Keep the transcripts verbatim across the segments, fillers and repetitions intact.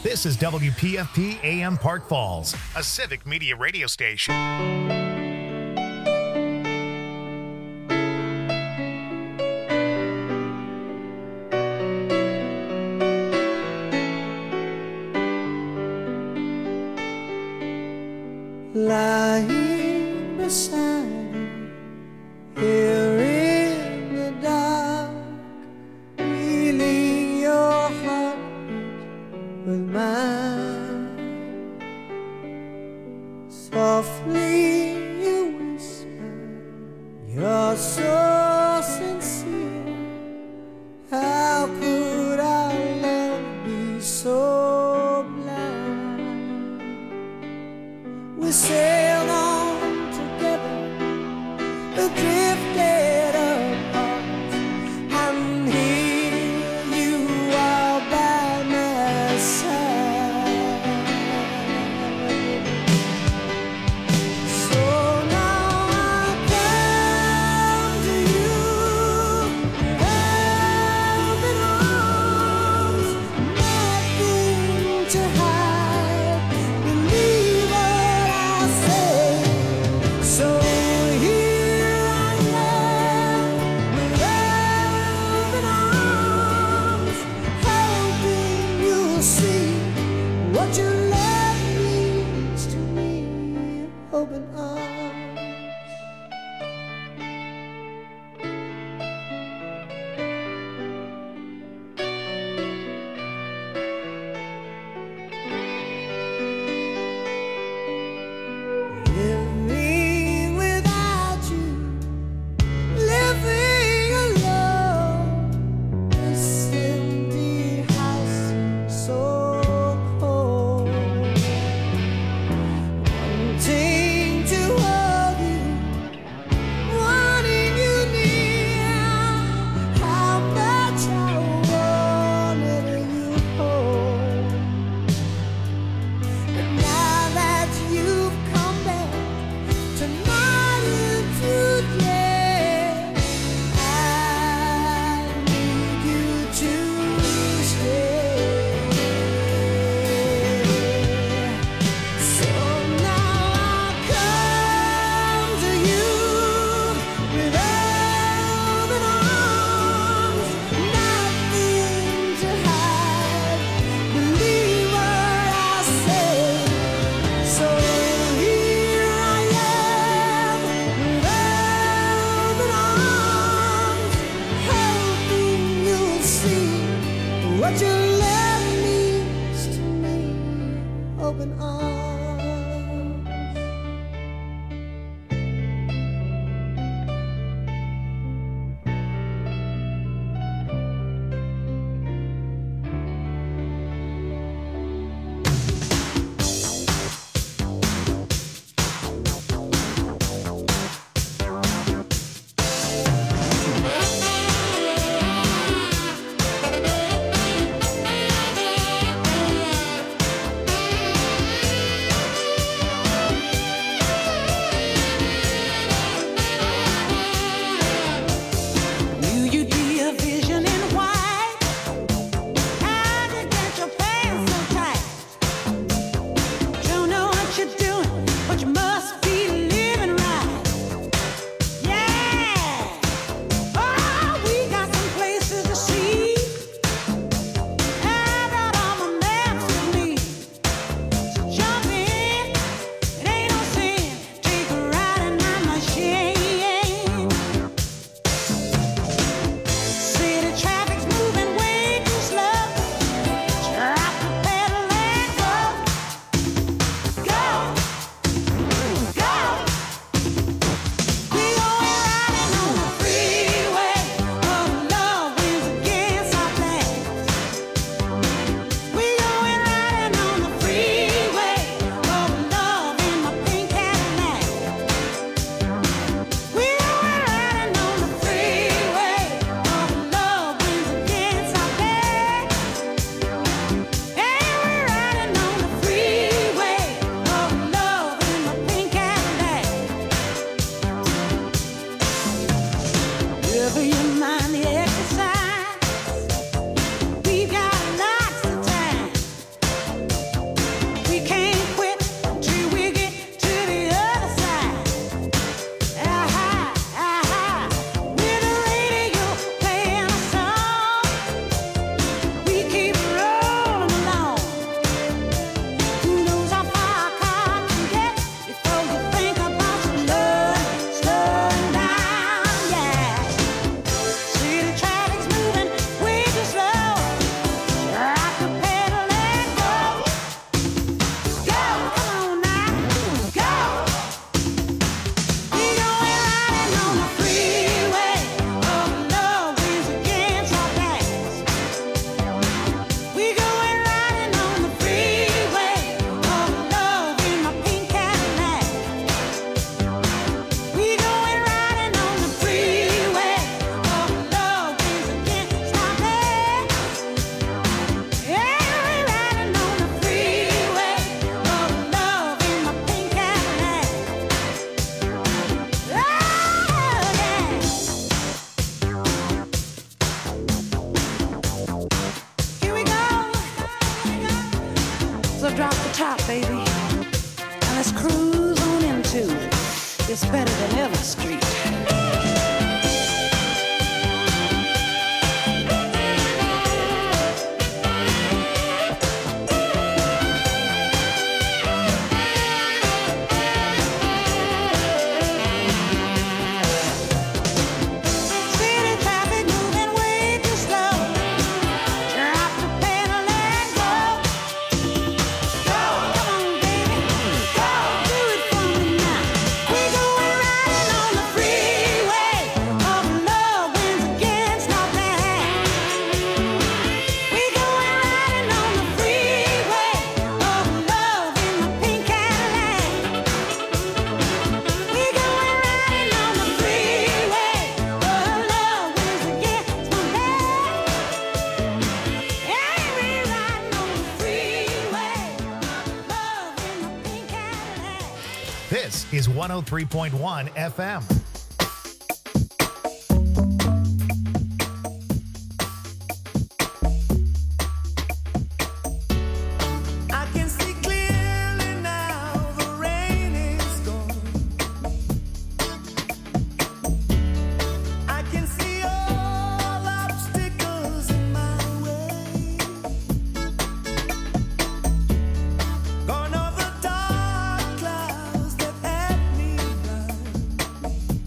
This is W P F P A M Park Falls, a civic media radio station. Lying beside you, here in the dark, feeling your heartbeat with mine. Softly you whisper, you're so sincere. How could our love be so blind? We sailed on together, drifted apart, and here you are by my side. So now I come to than ever street. This is one oh three point one F M. I can see clearly now, the rain is gone. I can see all obstacles in my way. Gone are the dark clouds that had me blind.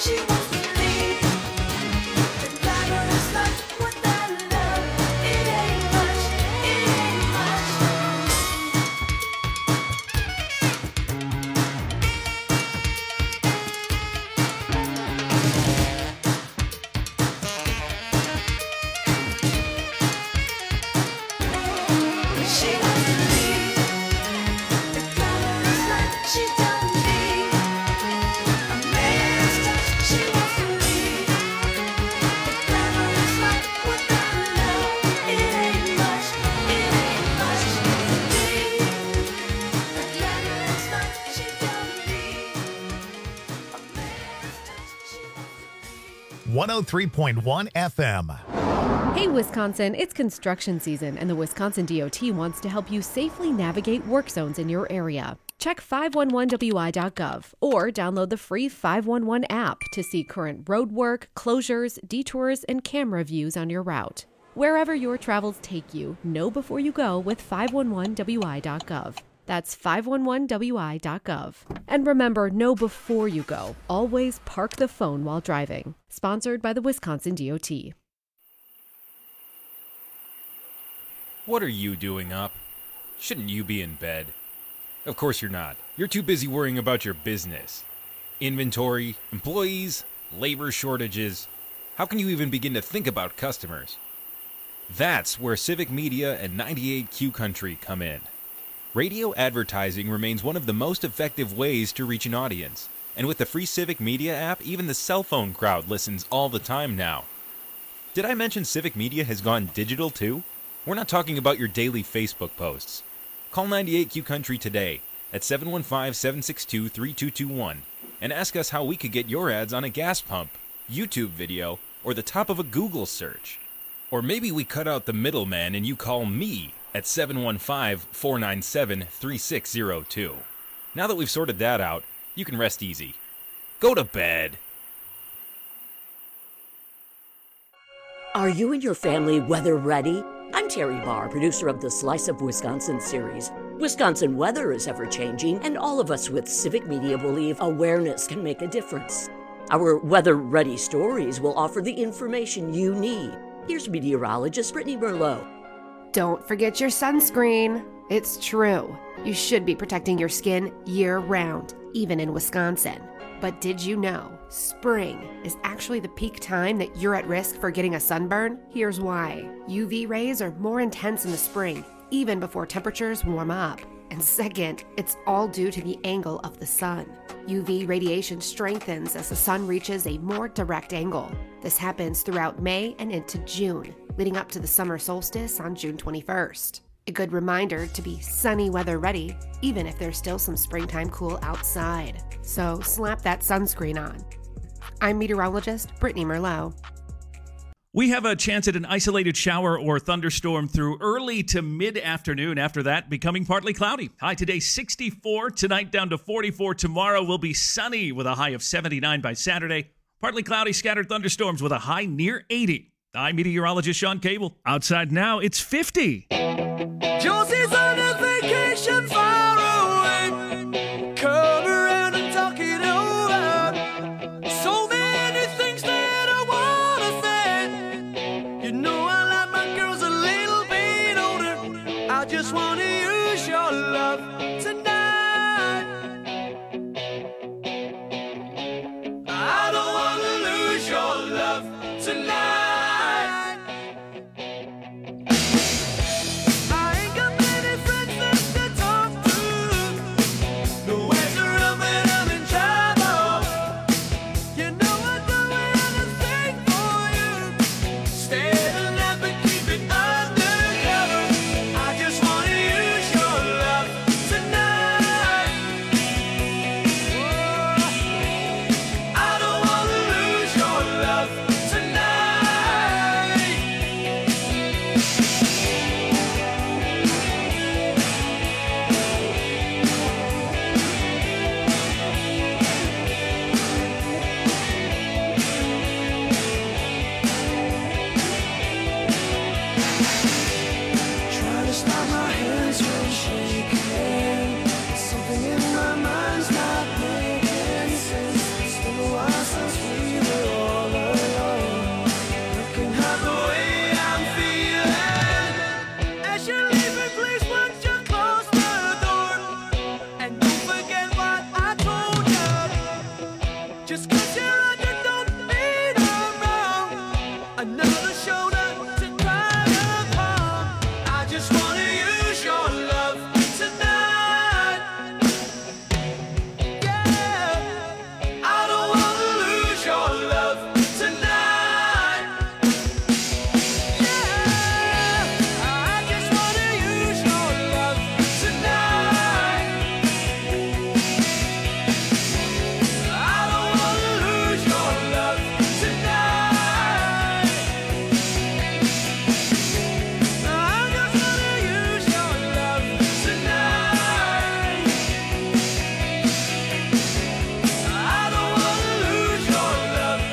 she wants to leave. The glamorous life without love, it ain't much, it ain't much. She wants to leave. The glamorous life she don't need. A man's touch, she wants to leave. The glamorous life without love, it ain't much, it ain't much. Leave. The glamorous life she don't need. A man's touch, she wants to leave. one oh three point one F M. Hey, Wisconsin, it's construction season, and the Wisconsin D O T wants to help you safely navigate work zones in your area. Check five one one W I dot gov or download the free five one one app to see current road work, closures, detours, and camera views on your route. Wherever your travels take you, know before you go with five one one W I dot gov. That's five one one W I dot gov. And remember, know before you go. Always park the phone while driving. Sponsored by the Wisconsin D O T. What are you doing up? Shouldn't you be in bed? Of course you're not. You're too busy worrying about your business. Inventory, employees, labor shortages. How can you even begin to think about customers? That's where Civic Media and ninety-eight Q Country come in. Radio advertising remains one of the most effective ways to reach an audience. And with the free Civic Media app, even the cell phone crowd listens all the time now. Did I mention Civic Media has gone digital too? We're not talking about your daily Facebook posts. Call ninety-eight Q Country today at seven one five, seven six two, three two two one and ask us how we could get your ads on a gas pump, YouTube video, or the top of a Google search. Or maybe we cut out the middleman and you call me at seven one five, four nine seven, three six zero two. Now that we've sorted that out, you can rest easy. Go to bed. Are you and your family weather ready? I'm Terry Barr, producer of the Slice of Wisconsin series. Wisconsin weather is ever-changing, and all of us with Civic Media believe awareness can make a difference. Our weather-ready stories will offer the information you need. Here's meteorologist Brittany Merlot. Don't forget your sunscreen. It's true. You should be protecting your skin year-round, even in Wisconsin. But did you know spring is actually the peak time that you're at risk for getting a sunburn? Here's why. U V rays are more intense in the spring, even before temperatures warm up. And second, it's all due to the angle of the sun. U V radiation strengthens as the sun reaches a more direct angle. This happens throughout May and into June, leading up to the summer solstice on June twenty-first. A good reminder to be sunny weather ready, even if there's still some springtime cool outside. So slap that sunscreen on. I'm meteorologist Brittany Merlot. We have a chance at an isolated shower or thunderstorm through early to mid-afternoon. After that, becoming partly cloudy. High today, sixty-four. Tonight, down to forty-four. Tomorrow will be sunny with a high of seventy-nine by Saturday. Partly cloudy, scattered thunderstorms with a high near eighty. I'm meteorologist Sean Cable. Outside now, it's fifty. Josie's on a vacation far away. Come around and talk it over. So many things that I wanna say. You know I like my girls a little bit older. I just wanna use your love tonight. I don't wanna lose your love tonight. Just 'cause you're on, you don't mean I'm wrong. Another shoulder to cry upon. I just wanna use your love tonight. Yeah, I don't wanna lose your love tonight. Yeah, I just wanna use your love tonight. I don't wanna lose your love tonight. I just wanna use your love tonight. I don't wanna lose your love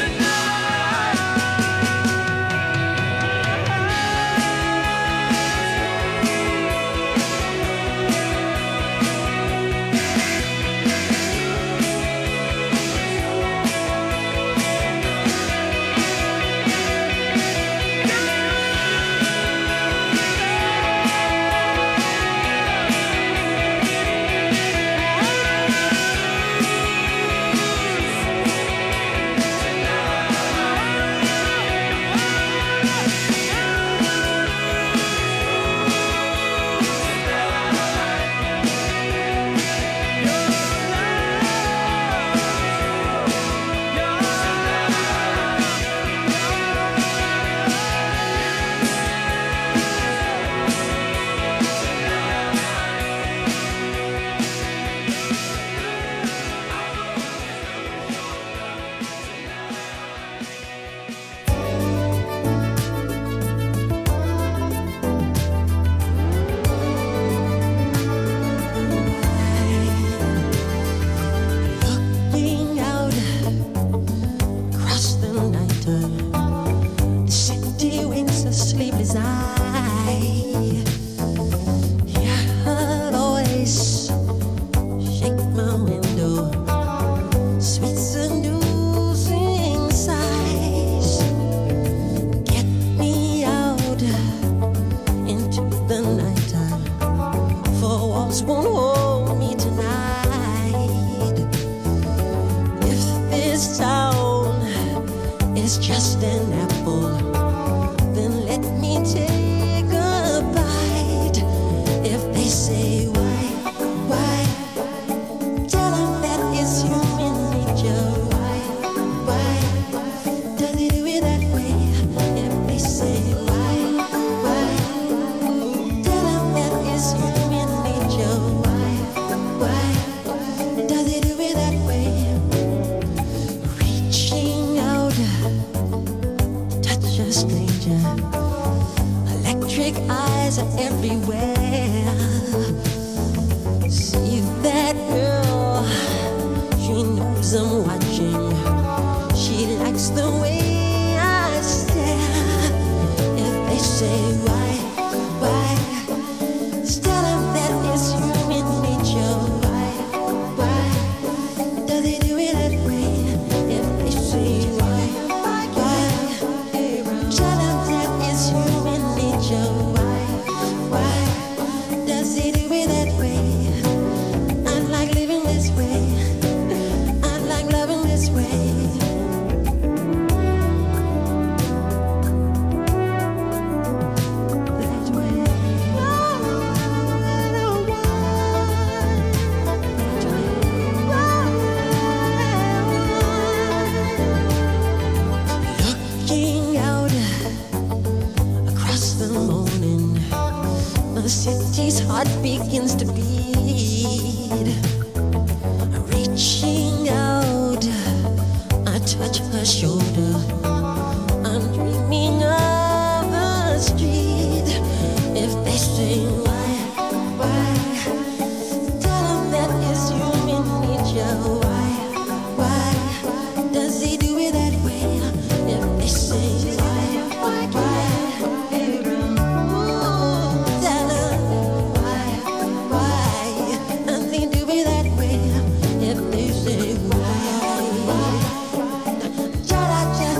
looking out across the night. The city winks a sleepless eye. Hear her voice shake my window. Sweet seducing sighs. Get me out into the nighttime. For walls won't hold me tonight. If this town is just an apple, then let me take a bite. If they say why, why, tell them that it's human nature. Why, why, does it do it that way? If they say why, why, tell them that it's human nature. Why, why, does it do it that way? Reaching out, touch a stranger. Electric eyes are everywhere. See that girl, she knows I'm watching. She likes the way I stare. If they say why, why, tell them that it's human nature. Why, why, does it do it that way? If they say why, why, tell them that it's human nature. Why, why, does it do it that way? I like living this way. I like loving this way. That way. Looking out across the morning, the city's heart begins to beat. Reaching out, I touch her shoulder. I'm dreaming of the street. If they say why, why, tell them that it's human nature. Why, why, does he do it that way? If they say why, why, tell them why, why, does he do it that way? If they say why, why,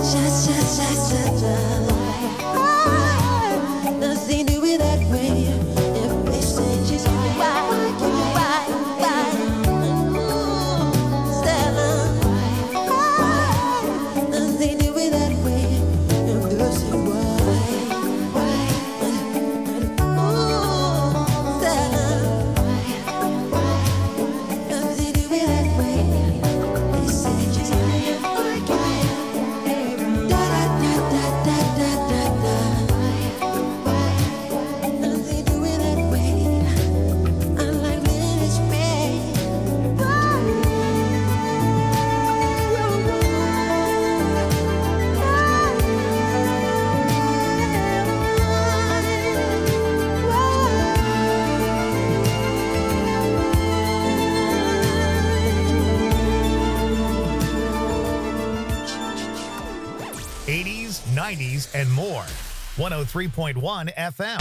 nineties, and more. one oh three point one F M.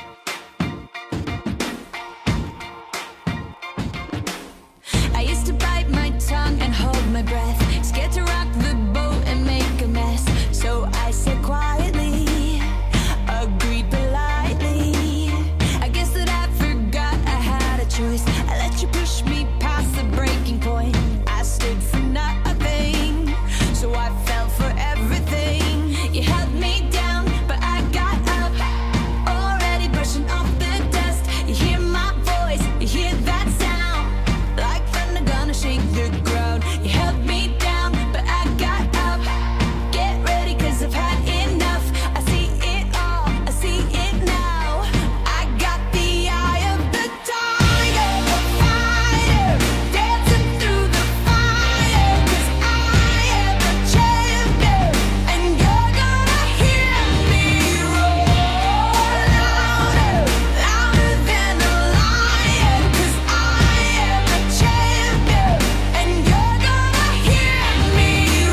I used to bite my tongue and hold my breath, scared to rock the boat and make a mess. So I said quietly, agreed politely. I guess that I forgot I had a choice. I let you push me past the breaking point. I stood for nothing, so I fell for everything. You held me down, but I got up, already brushing off the dust. You hear my voice, you hear that sound, like thunder gonna shake the ground. You held me down, but I got up. Get ready, cause I've had enough. I see it all, I see it now. I got the eye of the tiger, the fighter, dancing through the fire. Cause I am a champion, and you're gonna hear me roar louder, louder than a lion. Cause I am a champion, and you're gonna hear me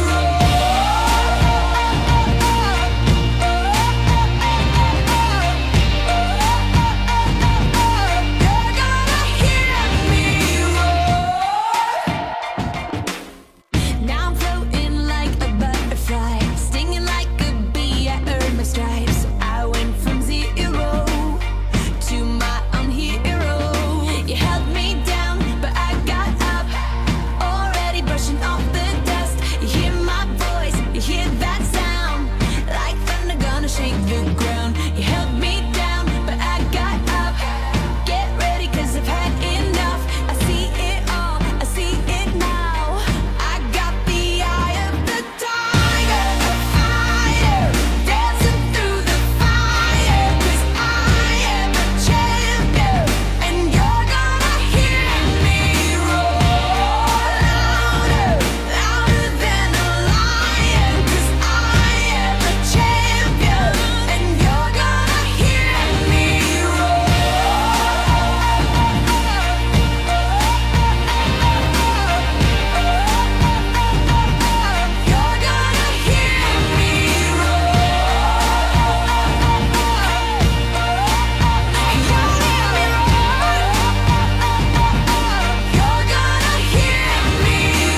Now I'm floating like a butterfly, stinging like a bee. I earned my stripes. I went from zero to my own hero. You held me down, but I got up, already brushing off the dust. You hear my voice, you hear that sound, like thunder gonna shake the ground. You held me down, but I got up. Get ready, cause I've had enough. I see it all, I see it now. I got the eye of the tiger, the fighter, dancing through the fire. Cause I am a champion, and you're gonna hear me roar louder, louder than a lion. Cause I am a champion, and you're gonna hear me You're gonna hear me You're gonna hear me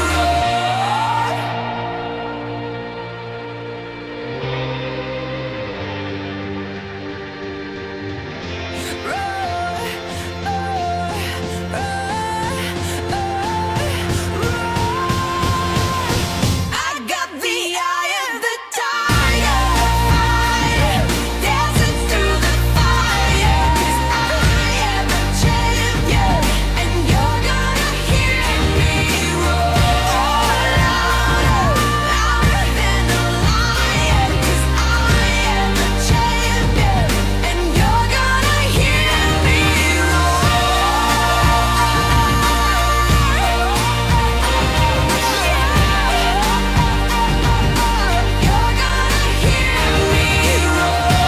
I got the eye of the tiger, fighter, dancing through the fire. Cause I am a champion, and you're gonna hear me roar louder, louder than a lion. Cause I am a champion, and you're gonna hear me You're gonna hear me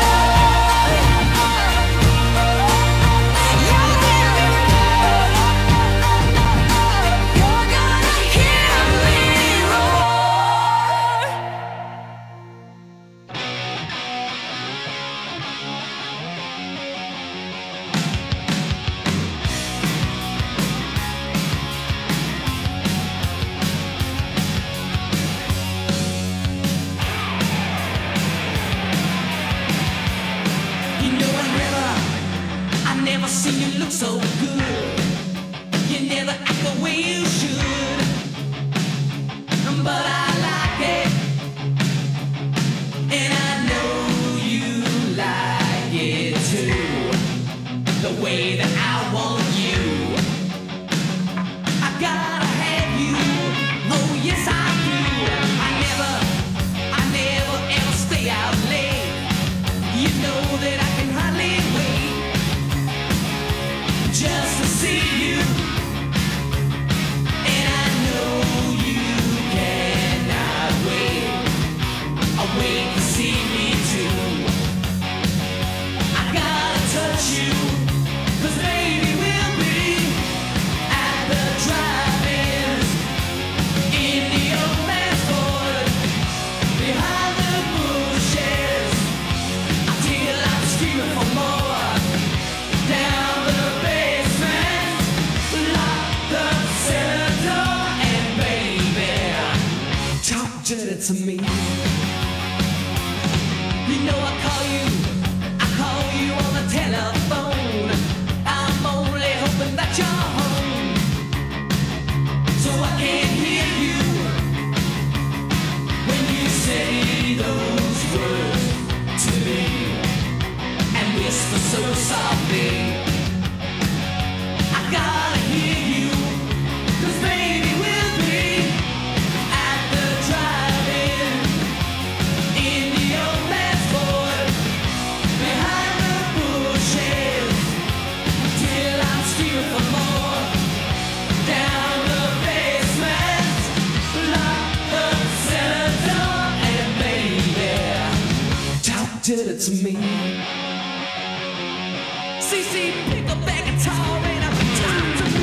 You're gonna hear me roar. You know I never, I never seen you look so good. You never act the way you should, but I like it, and I know you like it too. The way that I want you, I gotta have you. Oh yes I do. I never, I never ever stay out late. You know that I can hardly wait. Just it to me. You know I call you, I call you on the telephone. I'm only hoping that you're home, so I can hear you when you say those words to me and whisper so softly. I gotta hear you, 'cause baby we'll be at the drive-in in the old man's Ford, behind the bushes, till I'm screaming for more. Down the basement, lock the cellar door, and baby, talk to it to me. C C, pick up that guitar and I'm talk to me.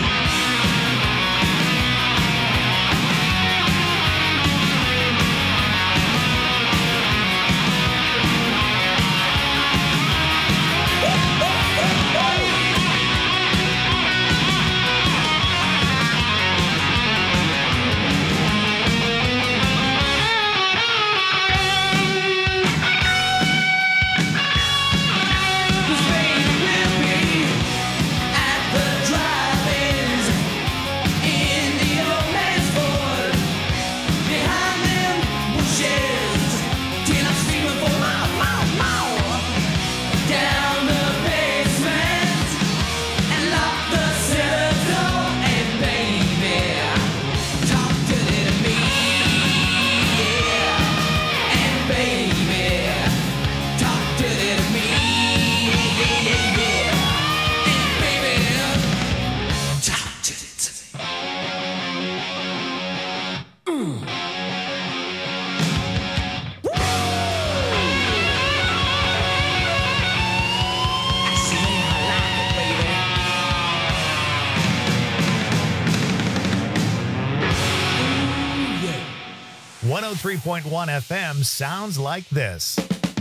Cause baby we'll be at the drive-ins in the old man's Ford, behind them bushes, till I'm screaming for more, more, more. Down the basement and lock the cellar door, and baby, talk to me, yeah. And baby, talk to me, yeah, yeah, yeah. And baby, talk to me. I see I like it, baby. Ooh, yeah. one oh three point one F M sounds like this.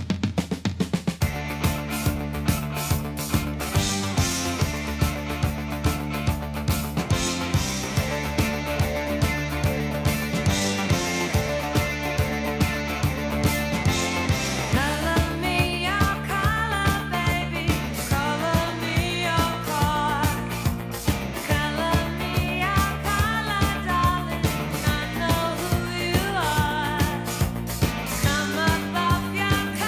Color me your color, baby. Color me your car. Color me your color, darling. I know who you are. Come up off your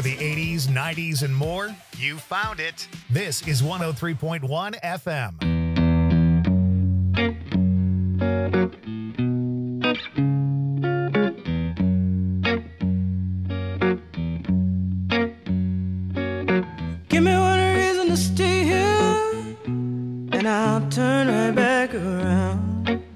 the eighties, nineties, and more? You found it. This is one oh three point one F M. Give me one reason to stay here, and I'll turn right back around.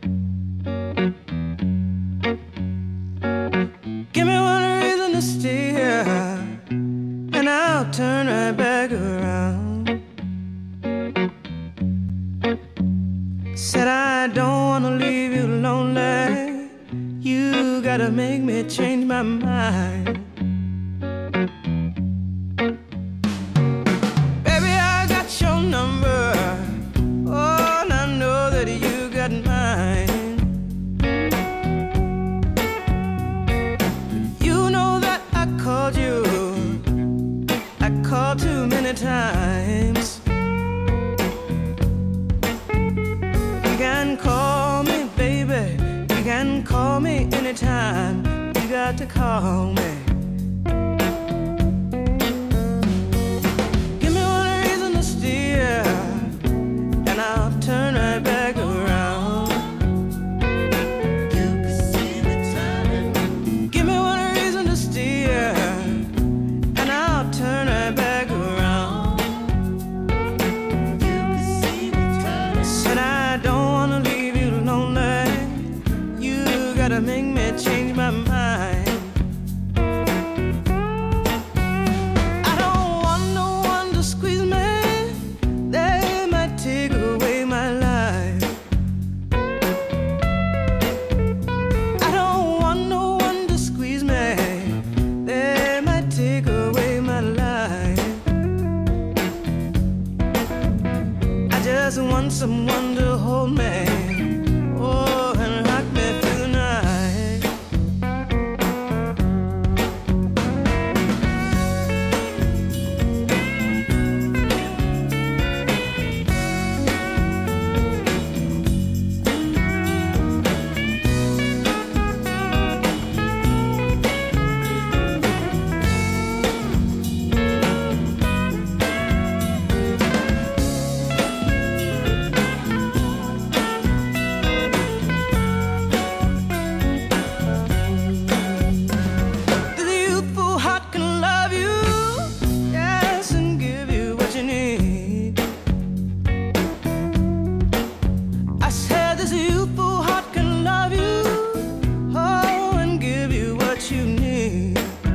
Give me one reason to stay here, and I'll turn right back around. Said I don't wanna leave you lonely. You gotta make me change my mind. Baby, I got your number. Oh, and I know that you got mine. You know that I called you. I called too many times. You can call me, baby. You can call me anytime. You got to call me. Give me one reason to steer, and I'll turn right back around. You can see me turning. Give me one reason to steer, and I'll turn right back around. You can see me turning. Said I don't wanna leave you lonely. You gotta make me change my mind. I don't want no one to squeeze me. They might take away my life. I don't want no one to squeeze me. They might take away my life. I just want someone to hold me. Oh, and rock me through the night. The youthful heart can love you, yes, and give you what you need. I said this youthful heart can love you, oh, and give you what you need.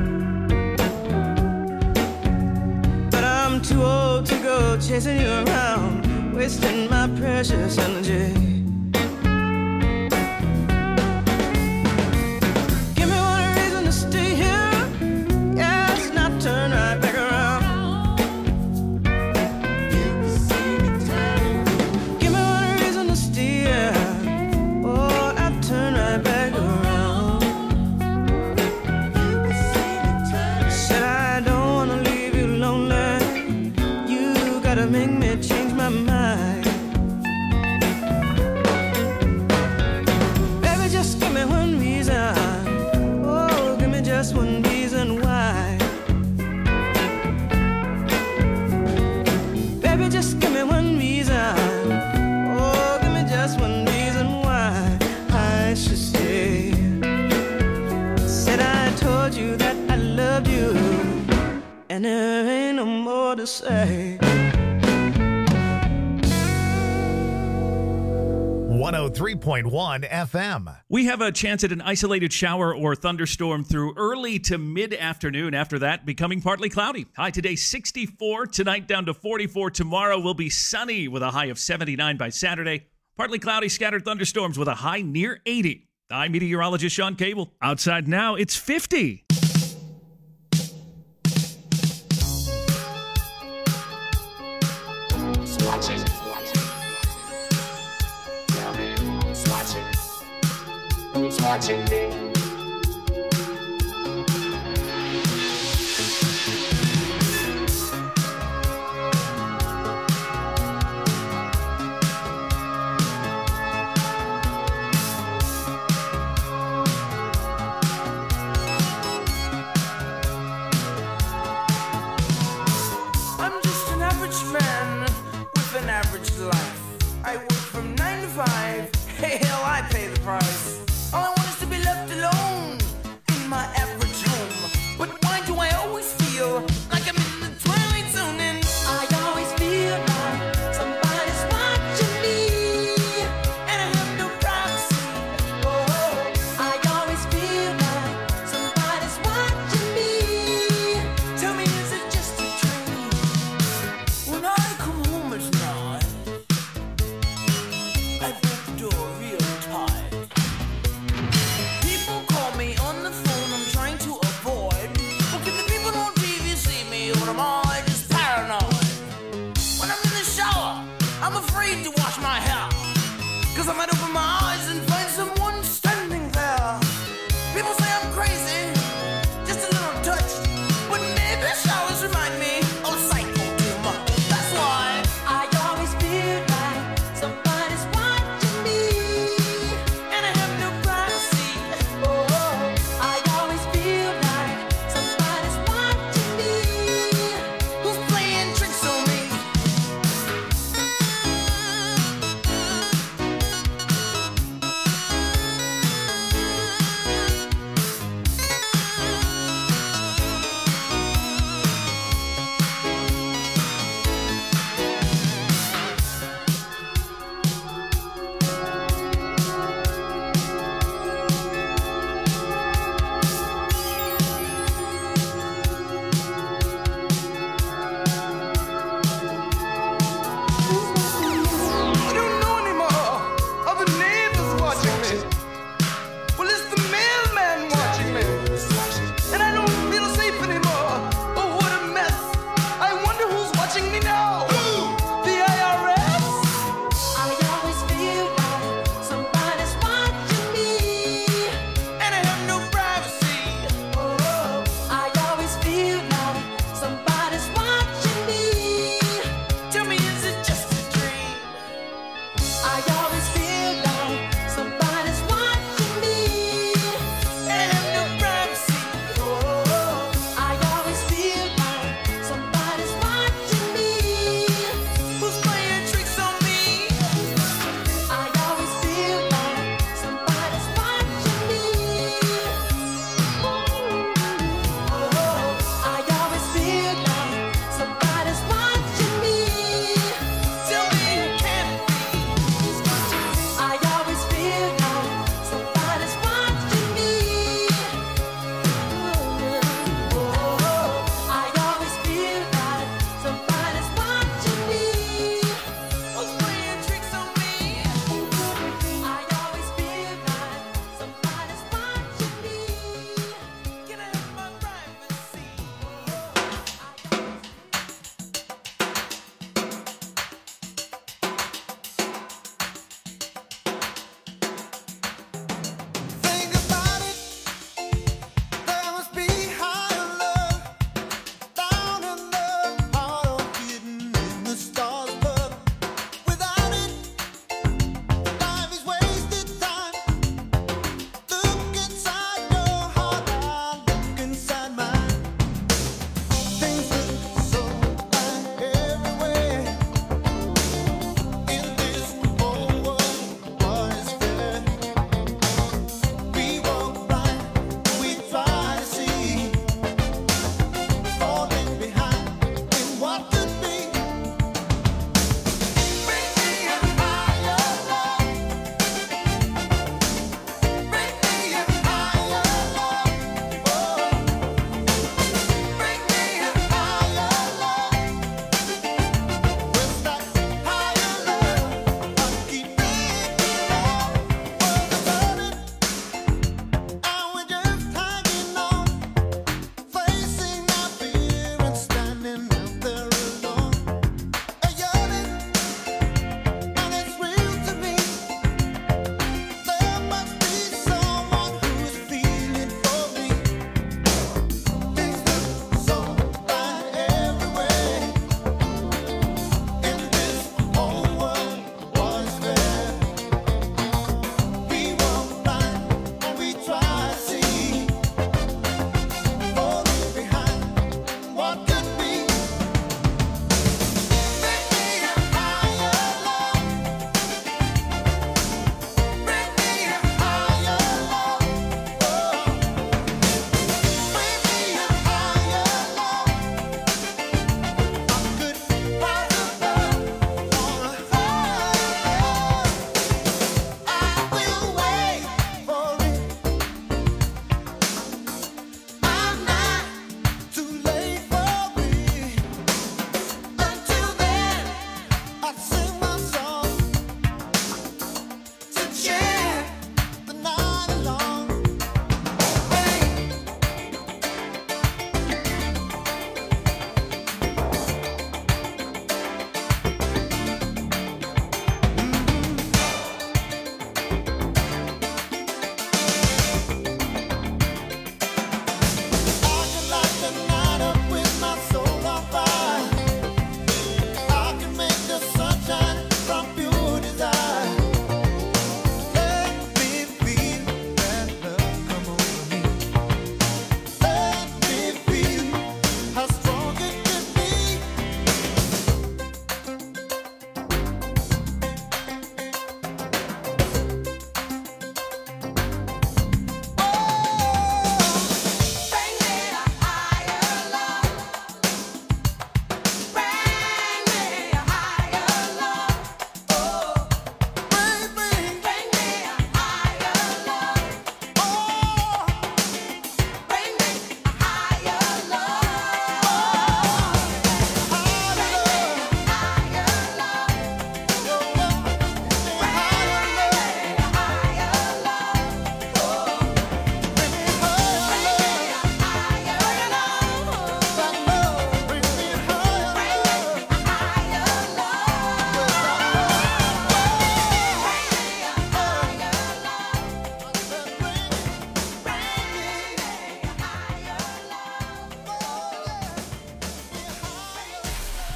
But I'm too old to go chasing you around, wasting my precious energy. Give me one reason to stay here, yes, and I'll turn right back around. You can see me turning. Give me one reason to stay here, oh, I'll turn right back around. You can see me turning. Said I don't wanna leave you lonely. You gotta make me change my mind. Baby, just give me one reason. Oh, give me just one reason why. Baby, just give me one reason. Oh, give me just one reason why I should stay. Said I told you that I loved you, and there ain't no more to say. one oh three point one F M. We have a chance at an isolated shower or thunderstorm through early to mid-afternoon. After that, becoming partly cloudy. High today, sixty-four. Tonight, down to forty-four. Tomorrow will be sunny with a high of seventy-nine by Saturday. Partly cloudy, scattered thunderstorms with a high near eighty. I'm meteorologist Sean Cable. Outside now, it's fifty. Watching. Tell me who's watching. Who's watching me? price. All I want is to be left alone in my average home. But why do I always feel like I'm in the twilight zone? And I always feel like somebody's watching me, and I have no privacy. Oh, I always feel like somebody's watching me. Tell me, is it just a dream? When I come home at night, I break the door real tight.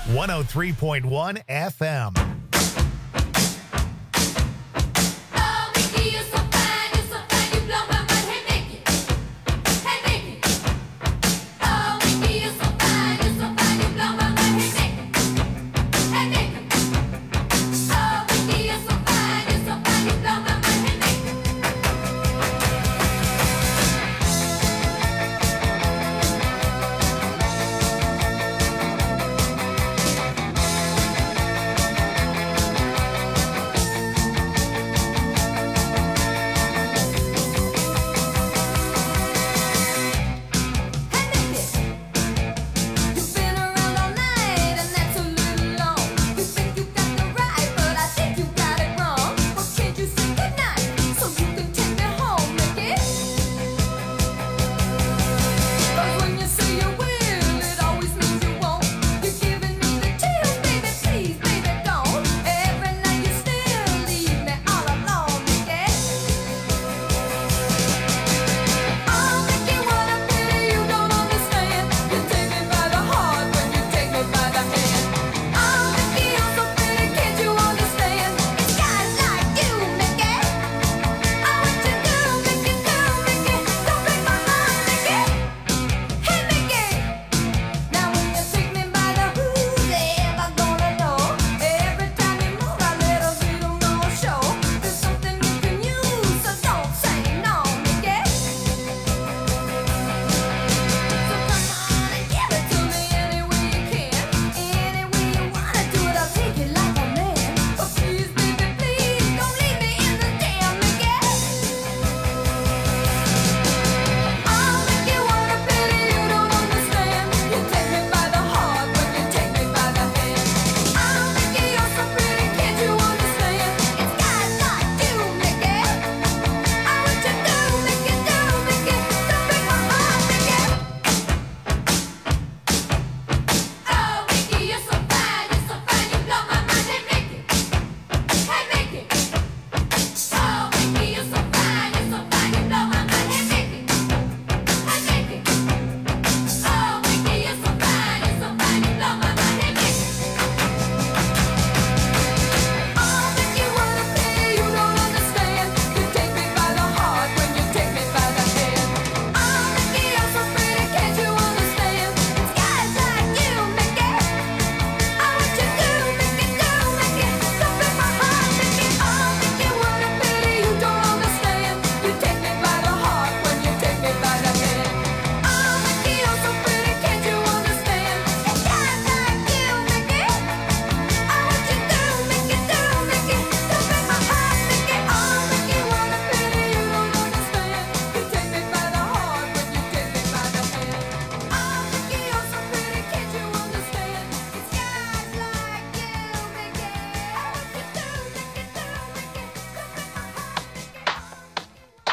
one oh three point one F M. Oh, Mickey, you're so fine, you're so fine, you blow my mind. Hey, Mickey, hey, Mickey. Oh, Mickey, you're so fine, you're so fine, you blow my mind. Hey, Mickey, hey, Mickey. Oh, Mickey, you're so fine, you're so fine, you blow my mind. Hey, Mickey. You've been around all night, and that's a little long. You think you got it right, but I think you got it wrong. Well, can't you say goodnight so you can take me home, Mickey? 'Cause when you say you will, it always means you won't. You're giving me the chills, baby, please, baby, don't. Every night you still leave me all alone, Mickey. Oh, Mickey, what a pity you don't understand. You take me by the heart when you take me by the hand. Oh, Mickey, you're so pretty, can't you understand? It's guys like you, Mickey. Oh, what you do, Mickey, do, Mickey. Don't break my heart, Mickey. Hey, Mickey. Now when you take me by the who's ever gonna know? Every time you move, I let a little more show. There's something you can use, so don't say no, Mickey. So come on and give it to me any way you can. Any way you wanna do it, I'll take it like a man. But please, baby, please, don't leave me in the damn, Mickey. Oh, Mickey, what a pity you don't understand. You take me by the heart when you take me by the hand. Oh, Mickey, you're so pretty, can't you understand? It's guys like you, Mickey. Oh, what you do, Mickey, do, Mickey. Don't break my heart, Mickey. Oh, Mickey, you're so fine, you're so fine, you blow my mind. Hey, Mickey, hey, Mickey. Oh, Mickey, you're so fine, you're so fine, you blow my mind. Hey, Mickey, hey, Mickey. Oh, Mickey, you're so fine, you're so fine, you blow my mind. Hey, Mickey. Oh, Mickey, what a pity you don't understand. You take me by the heart when you take me by the hand. Oh, Mickey, you're so pretty, can't you understand? It's guys like you, Mickey. Oh, what you do, Mickey, do, Mickey. Don't break my heart, Mickey. Oh, Mickey, what a pity you don't understand. You take me by the heart when you take me by the hand. Oh, Mickey, you're so pretty, can't you understand? It's guys like you, Mickey. Oh, what you do, Mickey, do, Mickey. Don't break my heart, Mickey. Oh, Mickey, what a pity you don't understand. You take me by the heart when you take me by the hand. Oh, Mickey, you're so pretty, can't you understand? It's guys like you, Mickey. Oh, what you do, Mickey, do, Mickey. Don't break my heart, Mickey.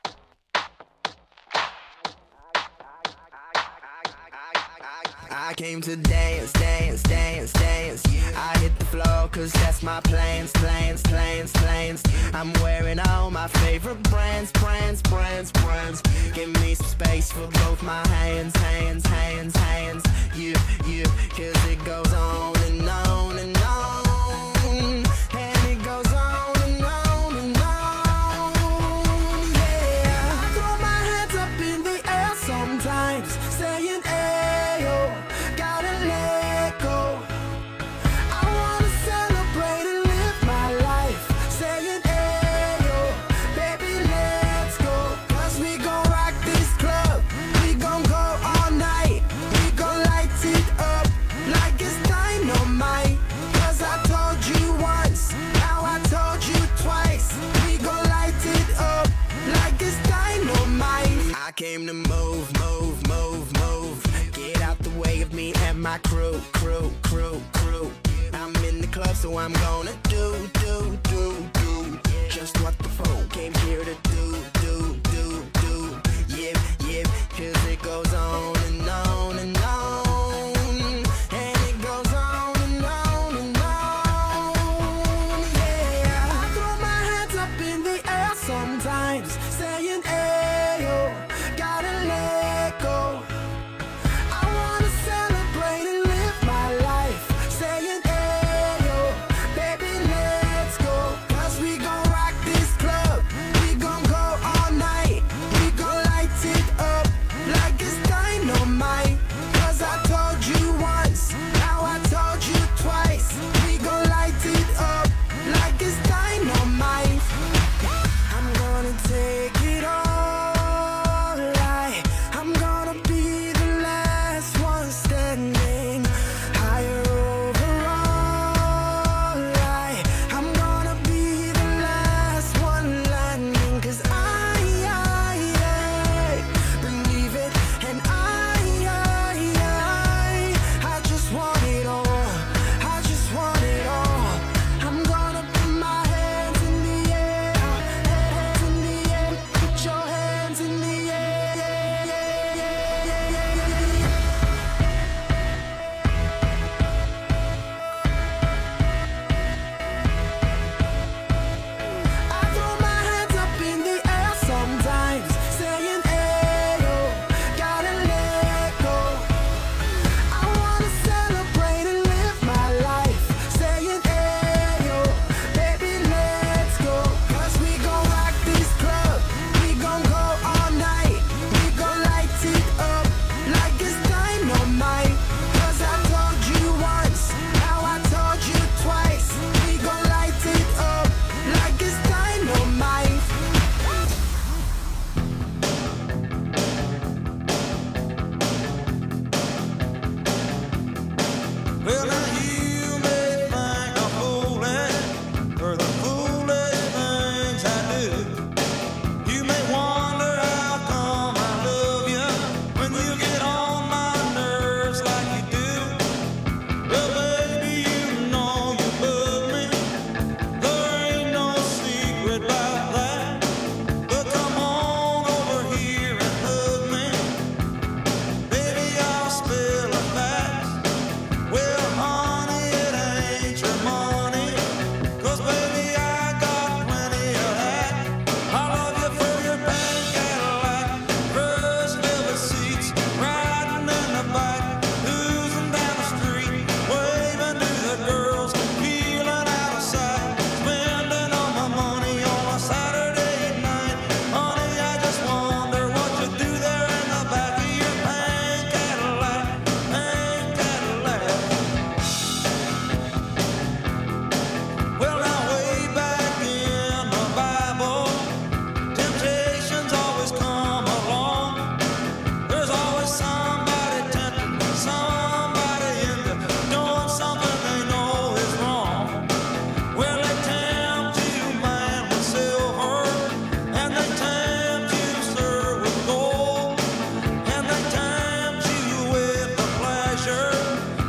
I came to dance, dance, dance, dance. I hit the floor cause that's my plans, plans, plans, plans. I'm wearing all my favorite brands, brands, brands, brands. Give me some space for both my hands, hands, hands, hands. Yeah, yeah, cause it goes on and on and on. And it goes on and on and on. Yeah, I throw my hands up in the air sometimes, saying, ayo, gotta let go. I wanna celebrate and live my life, saying, ayo, baby, let's go. Cause we gon' rock this club, we gon' go all night. We gon' light it up like it's dynamite. Cause I told you once, now I told you twice. We gon' light it up like it's dynamite. I came to move, move, move, move. Get out the way of me and my crew, crew, crew, crew. I'm in the club, so I'm gonna do, do, do, do just what the folk came here to do, do, do, do. Yeah, yeah, cause it goes on and on and on. And it goes on and on and on. Yeah, I throw my hands up in the air sometimes, saying,